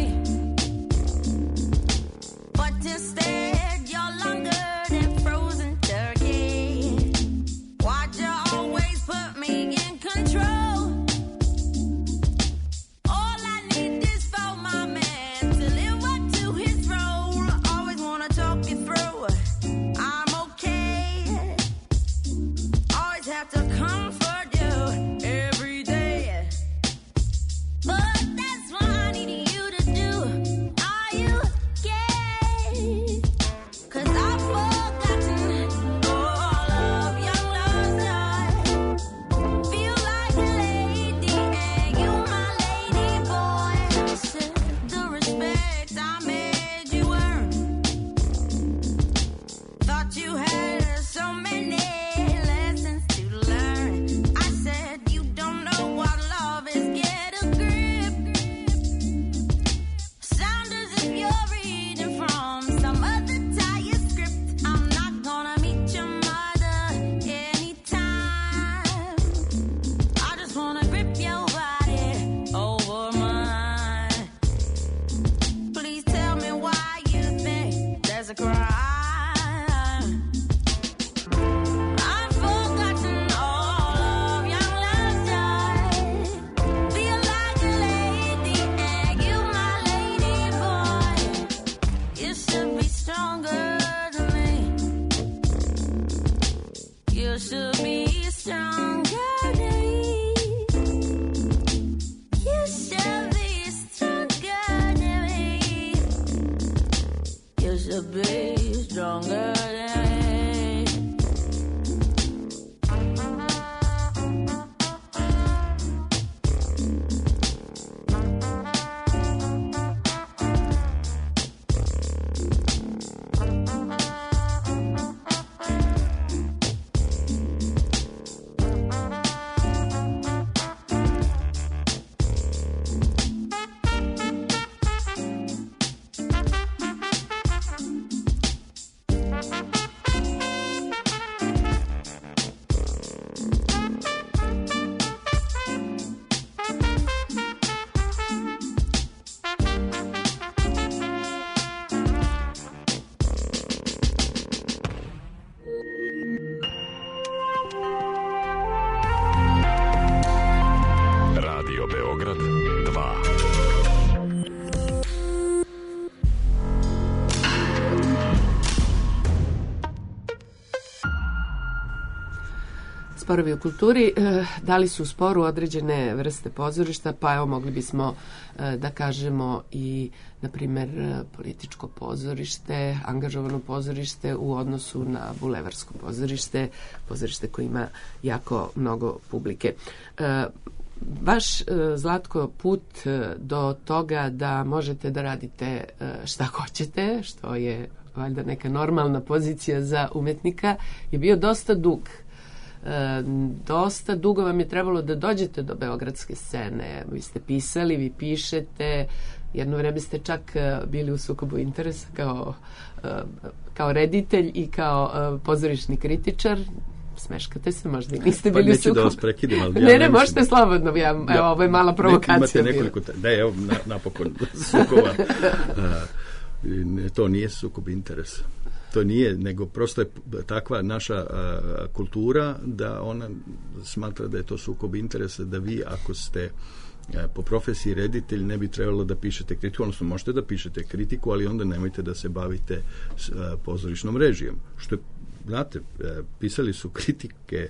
But instead you're longer than frozen turkey. Why'd you always put me in control? All I need is for my man to live up to his role. Always wanna talk you through. I'm okay. Always have to comfort you every day. But that's what I need you to do. Are you gay? 'Cause I've forgotten all of young love's joy. Feel like a lady and you my lady boy. Said the respect I made you earn. Thought you had so many lessons to learn. I said you don't know what love is. Get a grip. Sound as if you're reading from some other tired script. I'm not gonna meet your mother anytime. I just wanna grip your body over mine. Please tell me why you think there's a crime. I've forgotten all of young love's joy. Feel like a lady and you my lady boy. You should be stronger than me. You should be stronger than me. You should be stronger than me. You should be stronger than me. Sporovi u kulturi, da li su u sporu određene vrste pozorišta, pa evo mogli bismo da kažemo i, na primjer, političko pozorište, angažovano pozorište u odnosu na bulevarsko pozorište, pozorište koje ima jako mnogo publike. Vaš, Zlatko, put do toga da možete da radite šta hoćete, što je valjda neka normalna pozicija za umetnika, je bio dosta dug. Dosta dugo vam je trebalo da dođete do beogradske scene. Vi ste pisali, vi pišete, jedno vreme ste čak bili u sukobu interesa kao reditelj i kao pozorišni kritičar. Smeškate se, možda i niste bili u sukobu. Pa neću da vas prekidem, ali ne, možete slobodno. Evo, ovo je mala provokacija. Imate nekoliko... evo, napokon sukova. To nije sukob interesa. To nije, nego prosto je takva naša kultura da ona smatra da je to sukob interesa, da vi ako ste po profesiji reditelj ne bi trebalo da pišete kritiku, odnosno možete da pišete kritiku, ali onda nemojte da se bavite pozorišnom režijom. Što je, znate, pisali su kritike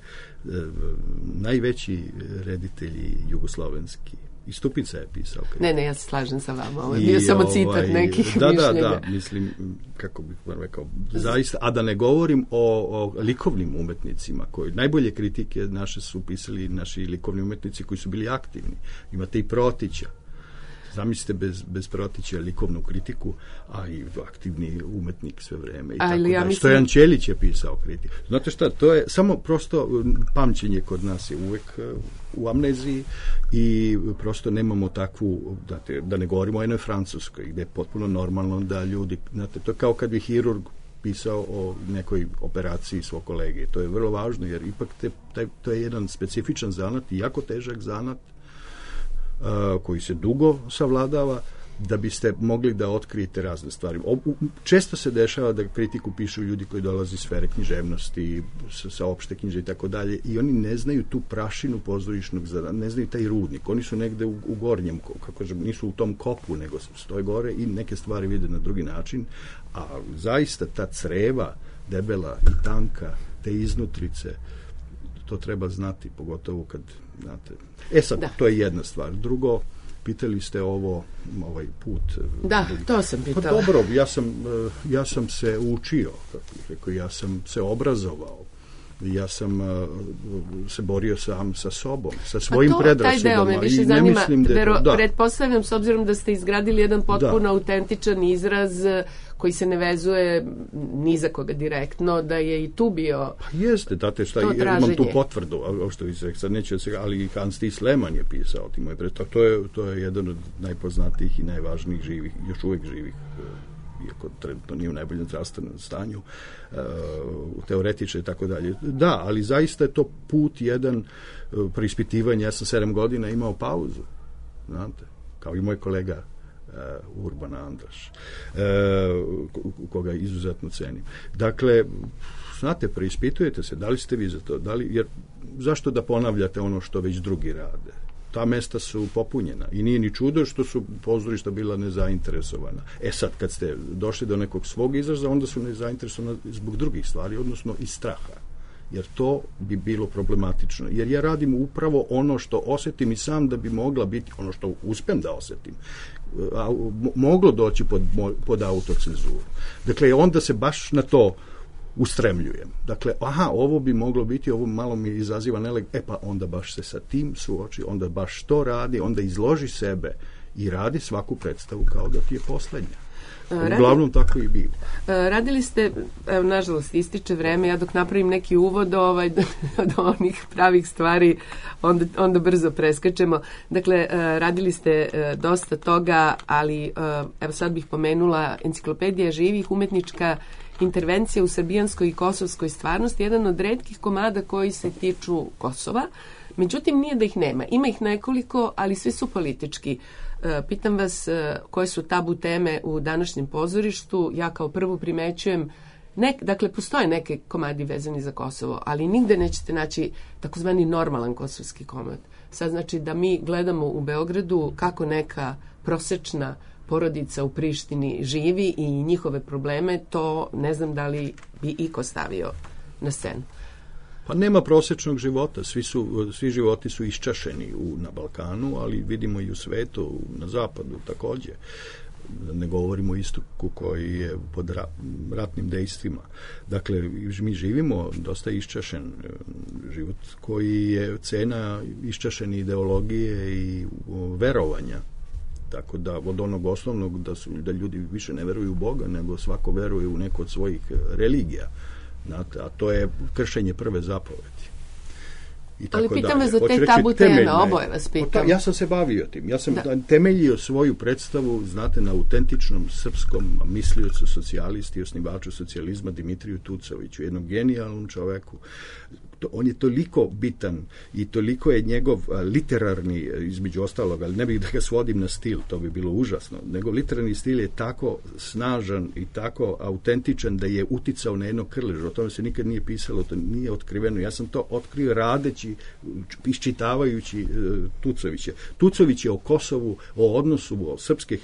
najveći reditelji jugoslovenski. I Stupica je pisao. Ne, ja se slažem sa vama. Ovo je bio samo citat nekih mišljenja. Da, mislim, kako bih vam rekao, zaista, a da ne govorim o likovnim umetnicima, koji najbolje kritike naše su pisali naši likovni umetnici koji su bili aktivni. Imate i Protića. Zamislite bez Protića likovnu kritiku, a i aktivni umetnik sve vreme. I tako da. Stojan Ćelić je pisao kritiku. Znate šta, to je samo prosto pamćenje kod nas je uvek u amneziji i prosto nemamo takvu, da ne govorimo o jednoj Francuskoj, gde je potpuno normalno da ljudi, znate, to je kao kad bi hirurg pisao o nekoj operaciji svog kolege. To je vrlo važno, jer ipak to je jedan specifičan zanat i jako težak zanat koji se dugo savladava, da biste mogli da otkrijete razne stvari. Često se dešava da kritiku pišu ljudi koji dolaze iz sfere književnosti, sa opšte knjiže i tako dalje, i oni ne znaju tu prašinu pozorišnog zadana, ne znaju taj rudnik. Oni su negde u gornjem, kako kažem, nisu u tom kopu, nego stoje gore i neke stvari vide na drugi način, a zaista ta creva, debela i tanka, te iznutrice, to treba znati, pogotovo kad, znate. Sad, to je jedna stvar. Drugo, pitali ste ovaj put. Da, to sam pitala. Pa dobro, ja sam se učio, ja sam se obrazovao. Ja sam se borio sam sa sobom, sa svojim predrasudama. Taj deo me više zanima. Pretpostavljam, s obzirom da ste izgradili jedan potpuno autentičan izraz koji se ne vezuje ni za koga direktno, da je i tu bio pa jeste, date šta, imam tu potvrdu, što sad neću se, ali Hans Thies Lehmann je pisao ti moje to je jedan od najpoznatijih i najvažnijih živih, još uvijek živih, iako trenutno nije u najboljem zdravstvenom stanju, teoretiče i tako dalje. Da, ali zaista je to put jedan preispitivanja. Ja sam 7 godina imao pauzu, znate, kao i moj kolega Urban Andraš, koga izuzetno cenim. Dakle, znate, preispitujete se, da li ste vi za to, jer zašto da ponavljate ono što već drugi rade? Ta mesta su popunjena i nije ni čudo što su pozorišta bila nezainteresovana. Sad, kad ste došli do nekog svog izraza, onda su nezainteresovana zbog drugih stvari, odnosno iz straha. Jer to bi bilo problematično. Jer ja radim upravo ono što osetim i sam da bi mogla biti, ono što uspem da osetim, moglo doći pod autocenzuru. Dakle, onda se baš na to ustremljujem. Dakle, ovo bi moglo biti, ovo malo mi izaziva pa onda baš se sa tim suoči, onda baš to radi, onda izloži sebe i radi svaku predstavu kao da ti je poslednja. Uglavnom tako i bilo. Radili ste, nažalost, ističe vreme, ja dok napravim neki uvod do onih pravih stvari, onda brzo preskačemo. Dakle, radili ste dosta toga, ali evo sad bih pomenula Enciklopedija živih, umetnička intervencija u srbijanskoj i kosovskoj stvarnosti, jedan od retkih komada koji se tiču Kosova. Međutim, nije da ih nema. Ima ih nekoliko, ali svi su politički. Pitam vas koje su tabu teme u današnjem pozorištu. Ja kao prvu primećujem, dakle, postoje neke komadi vezani za Kosovo, ali nigde nećete naći takozvani normalan kosovski komad. Sad znači da mi gledamo u Beogradu kako neka prosečna porodica u Prištini živi i njihove probleme, to ne znam da li bi iko stavio na scenu. Pa nema prosječnog života, svi životi su iščašeni na Balkanu, ali vidimo i u svetu, na zapadu takođe. Ne govorimo o istoku koji je pod ratnim dejstvima. Dakle, mi živimo dosta iščašen život koji je cena iščašene ideologije i verovanja. Tako da od onog osnovnog da ljudi više ne veruju u Boga, nego svako veruje u neko od svojih religija. Znate, a to je kršenje prve zapovedi. Ali pitam vas za te tabu teme, oboje vas pitam. Ja sam se bavio tim. Ja sam temeljio svoju predstavu, znate, na autentičnom srpskom misliocu, socijalisti i osnivaču socijalizma Dimitriju Tucoviću, jednom genijalnom čoveku. On je toliko bitan i toliko je njegov literarni, između ostalog, ali ne bih da ga svodim na stil, to bi bilo užasno, nego literarni stil je tako snažan i tako autentičan da je uticao na jedno krlež. O tome se nikad nije pisalo, to nije otkriveno. Ja sam to otkrio radeći, iščitavajući Tucovića. Tucović je o Kosovu, o odnosu o srpske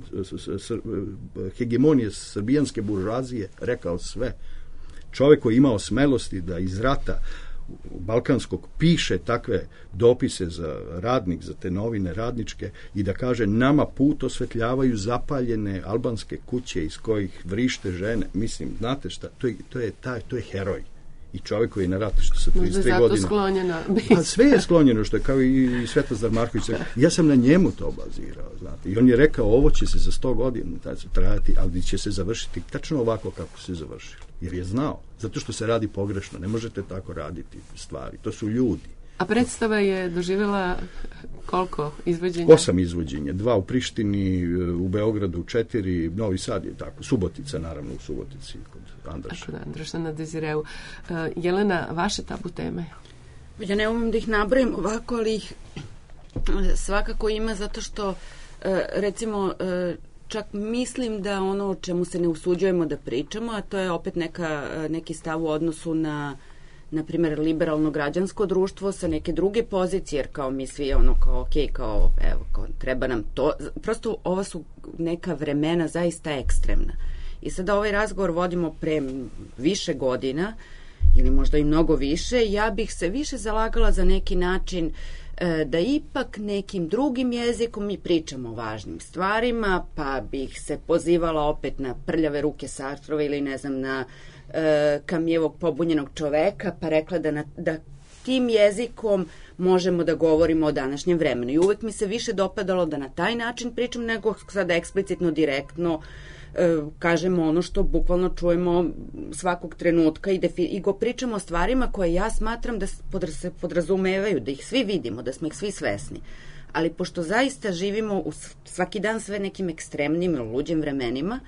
hegemonije srbijanske buržuazije rekao sve. Čovjek koji je imao smelosti da iz rata balkanskog piše takve dopise za radnik, za te novine radničke i da kaže nama put osvetljavaju zapaljene albanske kuće iz kojih vrište žene. Mislim, znate šta, to je heroj. I čovjek koji je na ratu što sa 33 godine. Sklonjeno. Pa sve je sklonjeno, što je kao i Svetozar Marković. Ja sam na njemu to bazirao, znate. I on je rekao, ovo će se za 100 godina trajati, ali će se završiti tačno ovako kako se završilo. Jer je znao. Zato što se radi pogrešno. Ne možete tako raditi stvari. To su ljudi. A predstava je doživjela koliko izvođenja? 8 izvođenja. 2 u Prištini, u Beogradu 4, Novi Sad je tako. Subotica, naravno, u Subotici kod Andraša. Kod Andraša na Dezireu. Jelena, vaše tabu teme? Ja ne umem da ih nabrojim ovako, ali ih svakako ima zato što, recimo, čak mislim da ono o čemu se ne usuđujemo da pričamo, a to je opet neki stav u odnosu na primjer, liberalno građansko društvo sa neke druge pozicije, jer kao mi svi kao okej, kao evo, kao, treba nam to. Prosto ova su neka vremena zaista ekstremna. I sada ovaj razgovor vodimo pre više godina, ili možda i mnogo više, ja bih se više zalagala za neki način da ipak nekim drugim jezikom mi pričamo o važnim stvarima, pa bih se pozivala opet na Prljave ruke Sartrova ili ne znam na Kamijevog Pobunjenog čoveka, pa rekla da tim jezikom možemo da govorimo o današnjem vremenu. I uvek mi se više dopadalo da na taj način pričam nego sada eksplicitno, direktno kažemo ono što bukvalno čujemo svakog trenutka i go pričamo o stvarima koje ja smatram da se podrazumevaju, da ih svi vidimo, da smo ih svi svesni. Ali pošto zaista živimo svaki dan sve nekim ekstremnim ili luđim vremenima,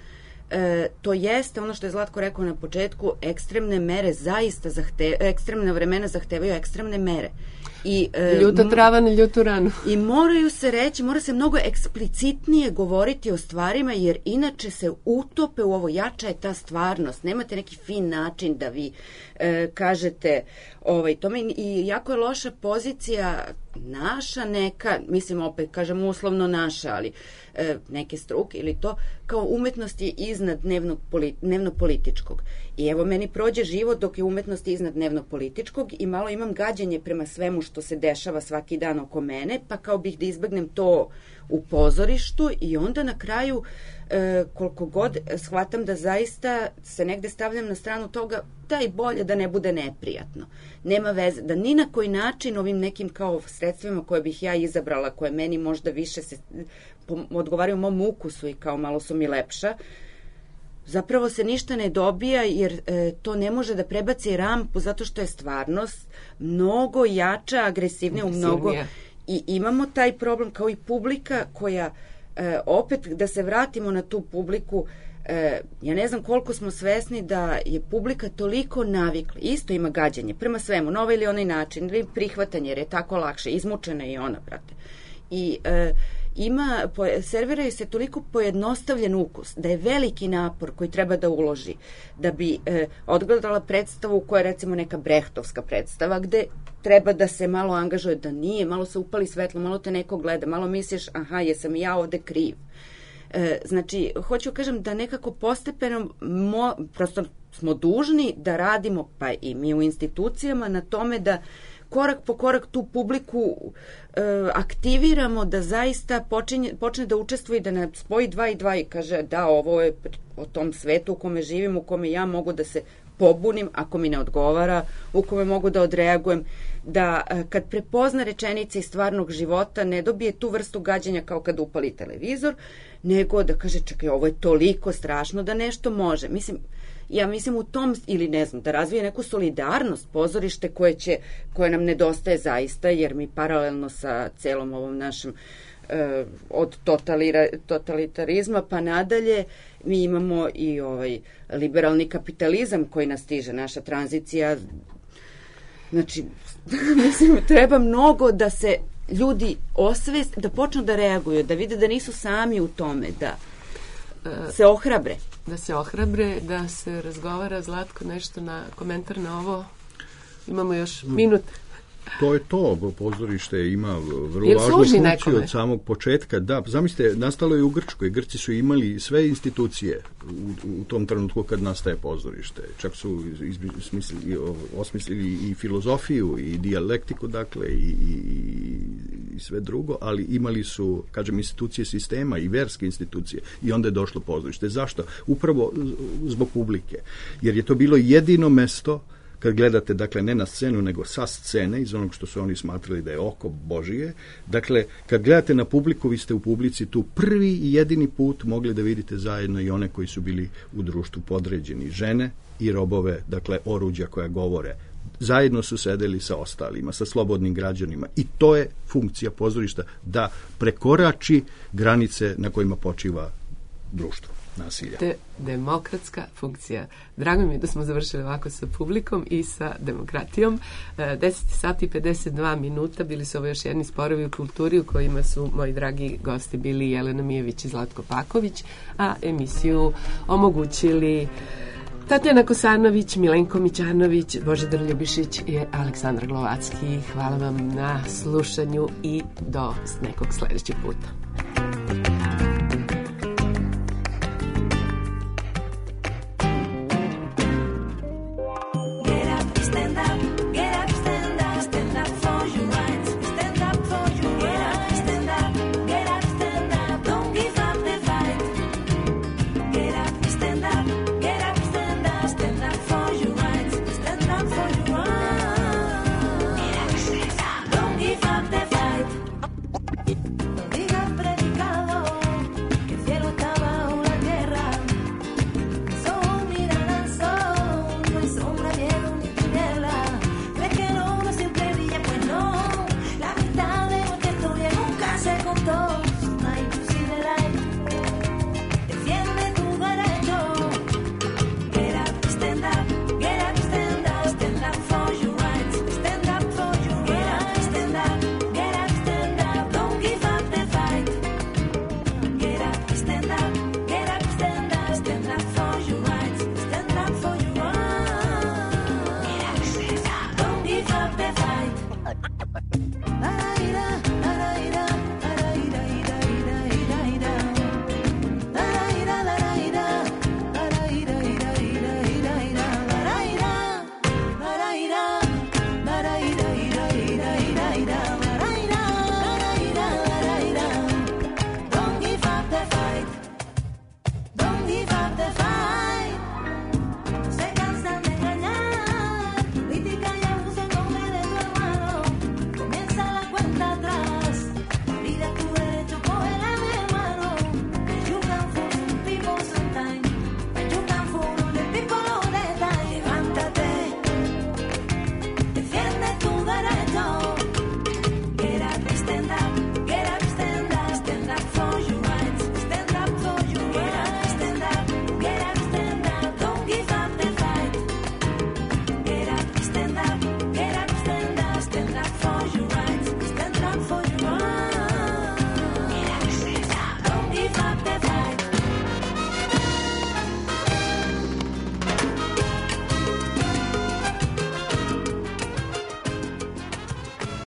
to jeste ono što je Zlatko rekao na početku, ekstremne mere zaista ekstremne vremena zahtevaju ekstremne mere. Ljuta trava na ljutu ranu. I moraju se reći, mora se mnogo eksplicitnije govoriti o stvarima, jer inače se utope u ovo, jača je ta stvarnost. Nemate neki fin način da vi kažete tome, i jako je loša pozicija naša neka, mislim opet kažem uslovno naša, ali neke struke ili to, kao umetnost je iznad dnevno političkog. I evo meni prođe život dok je umetnost iznad dnevno političkog i malo imam gađenje prema svemu što se dešava svaki dan oko mene, pa kao bih da izbegnem to u pozorištu i onda na kraju koliko god shvatam da zaista se negde stavljam na stranu toga da i bolje da ne bude neprijatno. Nema veze, da ni na koji način ovim nekim kao sredstvima koje bih ja izabrala, koje meni možda više odgovaraju mom ukusu i kao malo su mi lepša, zapravo se ništa ne dobija jer to ne može da prebaci rampu zato što je stvarnost mnogo jača, agresivnija u mnogo. I imamo taj problem kao i publika koja opet da se vratimo na tu publiku, ja ne znam koliko smo svesni da je publika toliko navikla, isto ima gađanje prema svemu, na ovaj ili onaj način, ili prihvatanje jer je tako lakše, izmučena i ona, brate. I serviraju se toliko pojednostavljen ukus, da je veliki napor koji treba da uloži, da bi odgledala predstavu koja je recimo neka brehtovska predstava, gde treba da se malo angažuje, da nije, malo se upali svetlo, malo te neko gleda, malo misliš, aha, jesam ja ovde kriv. Znači, hoću kažem da nekako postepeno prosto smo dužni da radimo, pa i mi u institucijama, na tome da korak po korak tu publiku aktiviramo, da zaista počne da učestvuje i da ne spoji 2 i 2 i kaže da ovo je o tom svetu u kome živim, u kome ja mogu da se pobunim ako mi ne odgovara, u kome mogu da odreagujem, da kad prepozna rečenice iz stvarnog života ne dobije tu vrstu gađenja kao kad upali televizor, nego da kaže čekaj, ovo je toliko strašno da nešto može. Ja mislim u tom, ili ne znam, da razvije neku solidarnost pozorište koje nam nedostaje zaista, jer mi paralelno sa celom ovom našem od totalitarizma pa nadalje, mi imamo i liberalni kapitalizam koji nas stiže, naša tranzicija. Znači, mislim, treba mnogo da se ljudi osveste, da počnu da reaguju, da vide da nisu sami u tome, da se ohrabre. Da se ohrabre, da se razgovara. Zlatko, nešto na komentar na ovo? Imamo još minut. To je to, pozorište ima vrlo važnu funkciju od samog početka. Da, zamislite, nastalo je u Grčkoj. Grci su imali sve institucije u tom trenutku kad nastaje pozorište. Čak su osmislili i filozofiju i dijalektiku, dakle, i sve drugo, ali imali su, kažem, institucije sistema i verske institucije i onda je došlo pozorište. Zašto? Upravo zbog publike. Jer je to bilo jedino mesto kad gledate, dakle, ne na scenu, nego sa scene, iz onog što su oni smatrali da je oko Božije. Dakle, kad gledate na publiku, vi ste u publici tu prvi i jedini put mogli da vidite zajedno i one koji su bili u društvu podređeni, žene i robove, dakle, oruđa koja govore. Zajedno su sedeli sa ostalima, sa slobodnim građanima. I to je funkcija pozorišta, da prekorači granice na kojima počiva društvo. Nasilja. Demokratska funkcija. Drago mi je da smo završili ovako sa publikom i sa demokratijom. 10 sati i 52 minuta. Bili su ovo još jedni sporovi u kulturi u kojima su moji dragi gosti bili Jelena Mijović i Zlatko Paković, a emisiju omogućili Tatjana Kosanović, Milenko Mićanović, Božidar Ljubišić i Aleksandar Glovacki. Hvala vam na slušanju i do nekog sledećeg puta.